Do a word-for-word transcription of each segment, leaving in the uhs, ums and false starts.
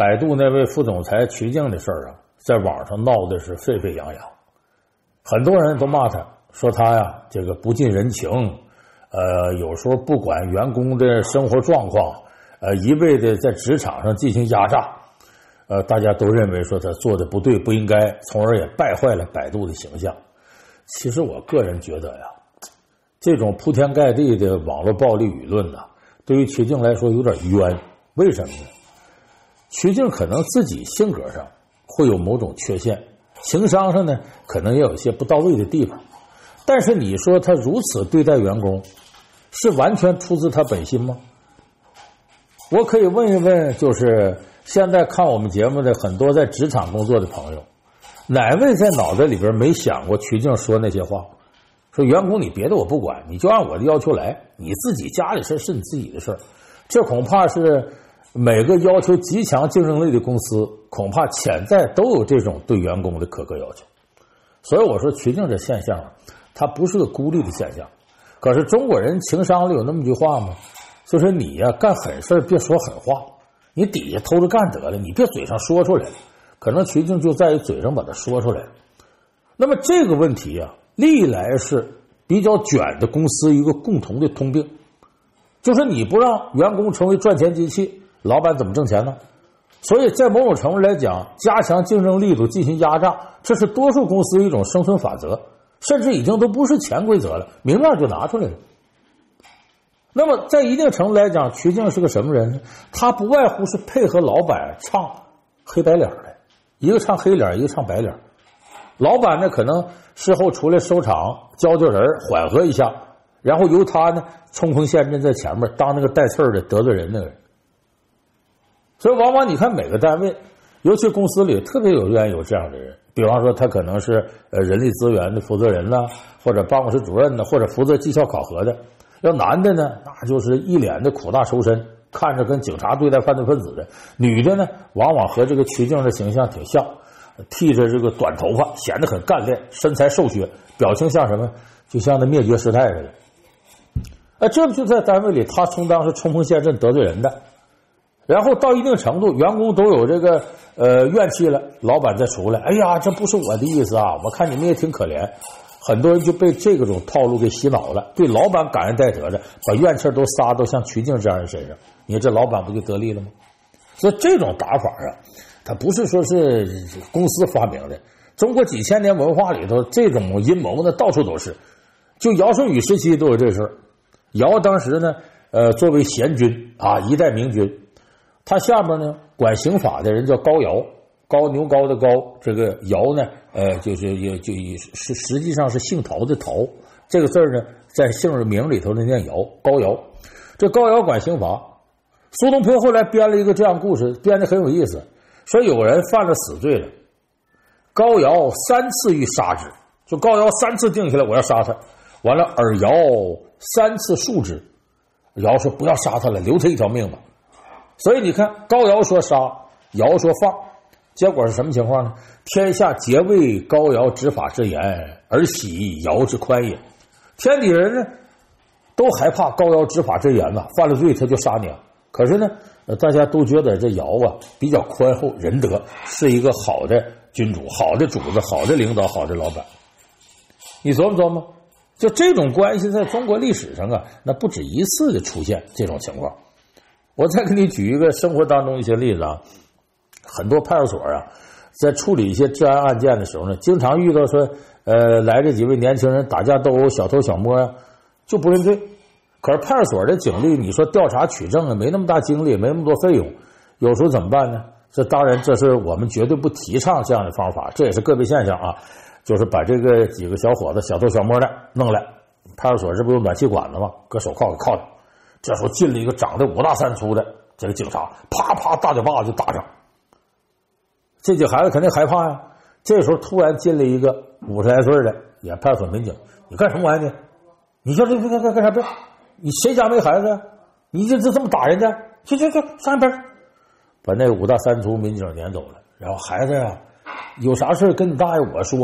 百度那位副总裁瞿静的事儿啊，在网上闹的是沸沸扬扬，很多人都骂他，说他呀这个不近人情，呃，有时候不管员工的生活状况，呃，一味的在职场上进行压榨，呃，大家都认为说他做的不对，不应该，从而也败坏了百度的形象。其实我个人觉得呀，这种铺天盖地的网络暴力舆论呢，对于瞿静来说有点冤。为什么呢？瞿静可能自己性格上会有某种缺陷，情商上呢可能也有一些不到位的地方，但是你说他如此对待员工，是完全出自他本心吗？我可以问一问，就是现在看我们节目的很多在职场工作的朋友，哪位在脑袋里边没想过瞿静说那些话，说员工你别的我不管，你就按我的要求来，你自己家里事是你自己的事儿。这恐怕是每个要求极强竞争力的公司恐怕潜在都有这种对员工的苛刻要求。所以我说瞿静这现象它不是个孤立的现象。可是中国人情商里有那么句话吗？就是你呀、啊、干狠事别说狠话，你底下偷着干得了，你别嘴上说出来。可能瞿静就在于嘴上把它说出来。那么这个问题啊，历来是比较卷的公司一个共同的通病，就是你不让员工成为赚钱机器，老板怎么挣钱呢？所以在某种程度来讲，加强竞争力度进行压榨，这是多数公司一种生存法则，甚至已经都不是潜规则了，明面就拿出来了。那么在一定程度来讲，瞿静是个什么人呢？他不外乎是配合老板唱黑白脸的，一个唱黑脸，一个唱白脸。老板呢可能事后出来收场教教人缓和一下，然后由他呢冲锋陷阵在前面当那个带刺儿的得罪人那个人。所以往往你看每个单位，尤其公司里特别有愿意有这样的人，比方说他可能是呃人力资源的负责人呢，或者办公室主任呢，或者负责绩效考核的。要男的呢，那就是一脸的苦大仇深，看着跟警察对待犯罪分子的；女的呢，往往和这个瞿静的形象挺像，剃着这个短头发，显得很干练，身材瘦削，表情像什么？就像那灭绝师太似的。哎，这不就在单位里，他充当是冲锋陷阵得罪人的，然后到一定程度，员工都有这个呃怨气了，老板再出来，哎呀，这不是我的意思啊，我看你们也挺可怜。很多人就被这种套路给洗脑了，对老板感恩戴德的，把怨气都撒到像瞿静这样人身上，你看这老板不就得利了吗？所以这种打法啊，它不是说是公司发明的，中国几千年文化里头这种阴谋呢到处都是。就尧舜禹时期都有这事儿。尧当时呢，呃，作为贤君啊，一代明君，他下面呢管刑法的人叫高尧。高牛高的高，这个尧呢，呃，就是也就是实际上是姓陶的陶，这个字呢，在姓名里头呢念尧，高尧。这高尧管刑罚，苏东坡后来编了一个这样故事，编得很有意思，说有人犯了死罪了，高尧三次欲杀之，就高尧三次定下来我要杀他，完了而尧三次恕之，尧说不要杀他了，留他一条命吧。所以你看，高尧说杀，尧说放。结果是什么情况呢？天下皆为高尧执法之严，而喜尧之宽也。天底人呢，都害怕高尧执法之严呐、啊，犯了罪他就杀你啊。可是呢，大家都觉得这尧啊比较宽厚仁德，是一个好的君主、好的主子、好的领导、好的老板。你琢磨琢磨，就这种关系在中国历史上啊，那不止一次的出现这种情况。我再给你举一个生活当中一些例子啊。很多派出所啊，在处理一些治安案件的时候呢，经常遇到说，呃，来这几位年轻人打架斗殴、小偷小摸啊，就不认罪。可是派出所的警力，你说调查取证啊，没那么大精力，没那么多费用，有时候怎么办呢？这当然，这是我们绝对不提倡这样的方法，这也是个别现象啊。就是把这个几个小伙子小偷小摸的弄来，派出所这不有暖气管子吗？搁手铐给铐上。这时候进了一个长得五大三粗的这个警察，啪啪大嘴巴子就打上。这几孩子肯定害怕呀、啊。这时候突然进来一个五十来岁的也派出所民警，你干什么玩意呢？你这这这干干啥别？你谁家没孩子？你这这这么打人家？去去去，上一边，把那五大三粗民警撵走了。然后孩子呀、啊，有啥事跟你大爷我说，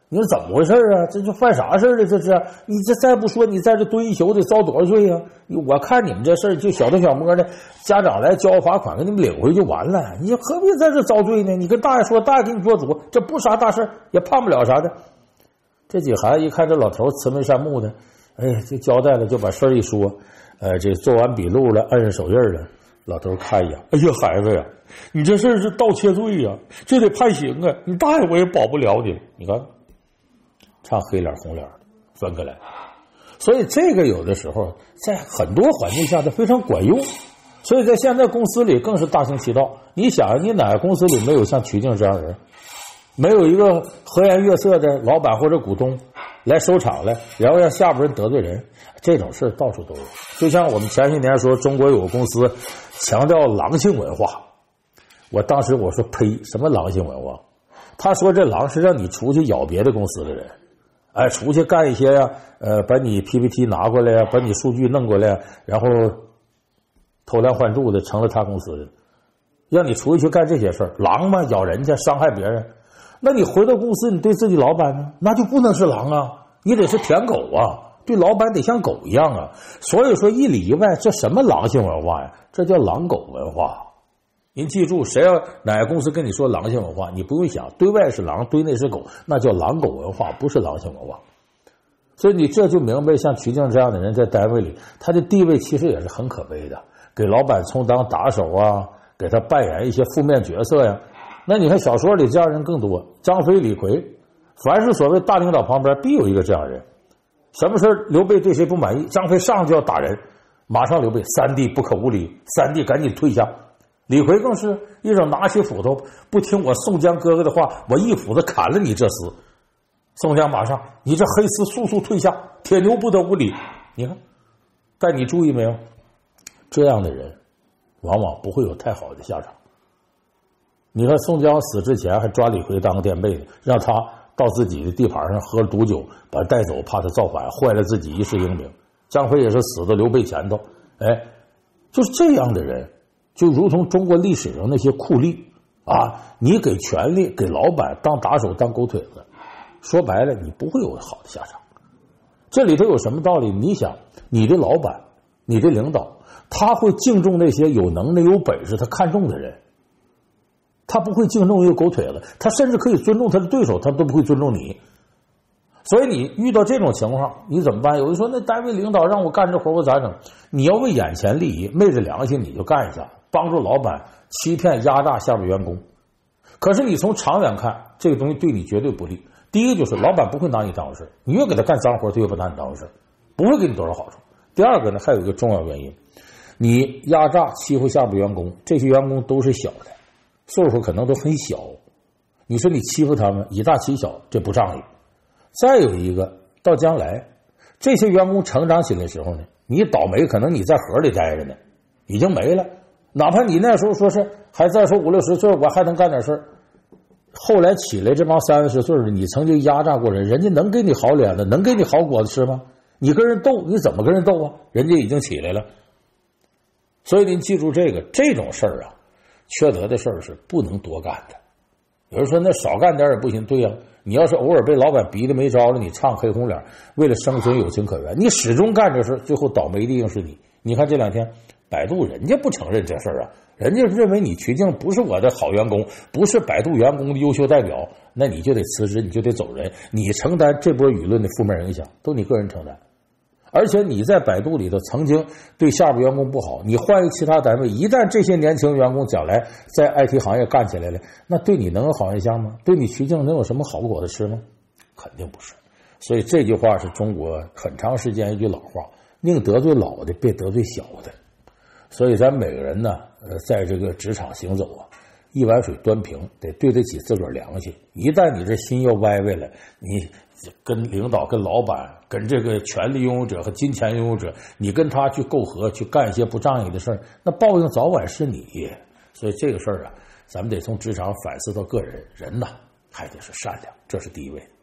你说怎么回事啊？这就犯啥事了？这是你这再不说，你在这蹲一宿得遭多少罪呀？我看你们这事儿就小偷小摸的，家长来交罚款，给你们领回就完了。你何必在这遭罪呢？你跟大爷说，大爷给你做主，这不啥大事，也判不了啥的。这几个孩子一看这老头慈眉善目的，哎，就交代了，就把事儿一说，呃，这做完笔录了，摁上手印了。老头看一眼，哎呀，孩子呀，你这事儿是盗窃罪呀，这得判刑啊！你大爷我也保不了你。你看，唱黑脸红脸分开来。所以这个有的时候在很多环境下它非常管用。所以在现在公司里更是大行其道。你想，你哪个公司里没有像曲靖这样的人？没有一个和颜悦色的老板或者股东来收场来，然后让下边人得罪人，这种事到处都有。就像我们前些年说中国有个公司强调狼性文化，我当时我说呸，什么狼性文化？他说这狼是让你出去咬别的公司的人，哎，出去干一些呀、啊，呃，把你 P P T 拿过来呀，把你数据弄过来，然后偷梁换柱的成了他公司的，让你出去去干这些事儿，狼嘛，咬人家，伤害别人。那你回到公司，你对自己老板呢，那就不能是狼啊，你得是舔狗啊，对老板得像狗一样啊。所以说一里一外，这什么狼性文化呀？这叫狼狗文化。您记住，谁要哪个公司跟你说狼性文化，你不用想，对外是狼，对内是狗，那叫狼狗文化，不是狼性文化。所以你这就明白，像曲靖这样的人在单位里，他的地位其实也是很可悲的，给老板充当打手啊，给他扮演一些负面角色呀。那你看小说里这样人更多，张飞、李逵，凡是所谓大领导旁边必有一个这样人。什么事刘备对谁不满意，张飞上就要打人，马上刘备三弟不可无礼，三弟赶紧退下。李逵更是一手拿起斧头，不听我宋江哥哥的话，我一斧子砍了你这厮。宋江马上，你这黑厮速速退下，铁牛不得无礼。你看，但你注意没有，这样的人往往不会有太好的下场。你看宋江死之前还抓李逵当个垫背的，让他到自己的地盘上喝了毒酒，把他带走，怕他造反，坏了自己一世英名。张飞也是死到刘备前头，哎，就是这样的人，就如同中国历史上那些酷吏啊，你给权力给老板当打手当狗腿子，说白了你不会有好的下场。这里头有什么道理？你想，你的老板你的领导他会敬重那些有能耐有本事他看重的人，他不会敬重一个狗腿子，他甚至可以尊重他的对手，他都不会尊重你。所以你遇到这种情况你怎么办？有人说那单位领导让我干这活我咋整？你要为眼前利益昧着良心你就干一下，帮助老板欺骗压榨下边员工。可是你从长远看，这个东西对你绝对不利。第一个就是老板不会拿你当回事，你越给他干脏活他越不拿你当回事，不会给你多少好处。第二个呢，还有一个重要原因，你压榨欺负下边员工，这些员工都是小的，岁数可能都很小，你说你欺负他们以大欺小，这不仗义。再有一个，到将来这些员工成长起来的时候呢，你倒霉，可能你在河里待着呢，已经没了。哪怕你那时候说是还在说五六十岁我还能干点事儿，后来起来这帮三十岁的，你曾经压榨过人，人家能给你好脸子，能给你好果子吃吗？你跟人斗，你怎么跟人斗啊？人家已经起来了。所以您记住这个，这种事儿啊，缺德的事儿是不能多干的。有人说那少干点也不行，对呀、啊，你要是偶尔被老板逼得没招了，你唱黑红脸，为了生存有情可原，你始终干这事，最后倒霉的一定是你。你看这两天百度人家不承认这事儿啊，人家认为你曲靖不是我的好员工，不是百度员工的优秀代表，那你就得辞职，你就得走人，你承担这波舆论的负面影响，都你个人承担。而且你在百度里头曾经对下边员工不好，你换一其他单位，一旦这些年轻员工将来在 I T 行业干起来了，那对你能有好印象吗？对你曲靖能有什么好果子吃吗？肯定不是。所以这句话是中国很长时间一句老话，宁得罪老的，别得罪小的。所以咱每个人呢，呃，在这个职场行走啊，一碗水端平，得对得起自个儿良心。一旦你这心要歪歪了，你跟领导、跟老板、跟这个权力拥有者和金钱拥有者，你跟他去媾和，去干一些不仗义的事儿，那报应早晚是你。所以这个事儿啊，咱们得从职场反思到个人，人呐，还得是善良，这是第一位。